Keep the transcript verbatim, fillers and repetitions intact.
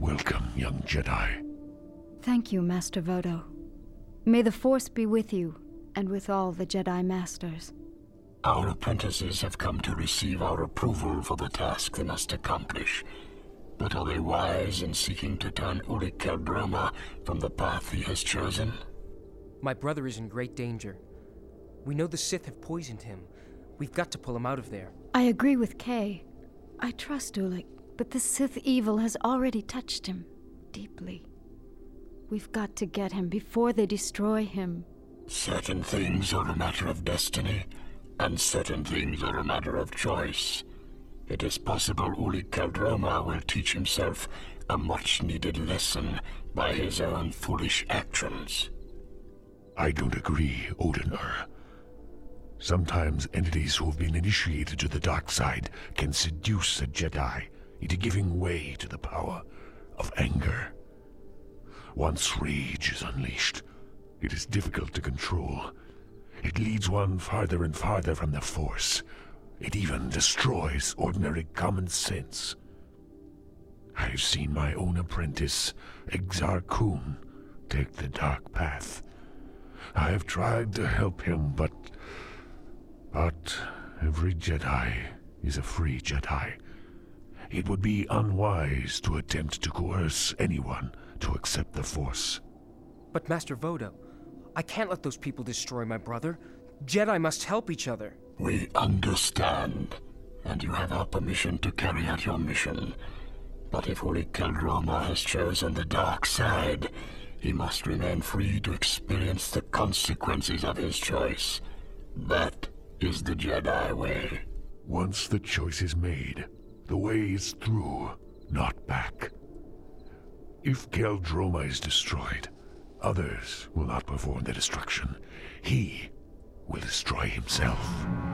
Welcome, young Jedi. Thank you, Master Vodo. May the Force be with you, and with all the Jedi Masters. Our apprentices have come to receive our approval for the task they must accomplish. But are they wise in seeking to turn Ulic Qel-Droma from the path he has chosen? My brother is in great danger. We know the Sith have poisoned him. We've got to pull him out of there. I agree with Kay. I trust Ulic, but the Sith evil has already touched him deeply. We've got to get him before they destroy him. Certain things are a matter of destiny, and certain things are a matter of choice. It is possible Ulic Qel-Droma will teach himself a much-needed lesson by his own foolish actions. I don't agree, Odener. Sometimes entities who have been initiated to the dark side can seduce a Jedi into giving way to the power of anger. Once rage is unleashed, it is difficult to control. It leads one farther and farther from the Force. It even destroys ordinary common sense. I've seen my own apprentice, Exar Kun, take the dark path. I've tried to help him, but... But every Jedi is a free Jedi. It would be unwise to attempt to coerce anyone to accept the Force. But Master Vodo, I can't let those people destroy my brother. Jedi must help each other. We understand, and you have our permission to carry out your mission. But if Ulic Qel-Droma has chosen the dark side, he must remain free to experience the consequences of his choice. That is the Jedi way. Once the choice is made, the way is through, not back. If Qel-Droma is destroyed, others will not perform the destruction. He will destroy himself.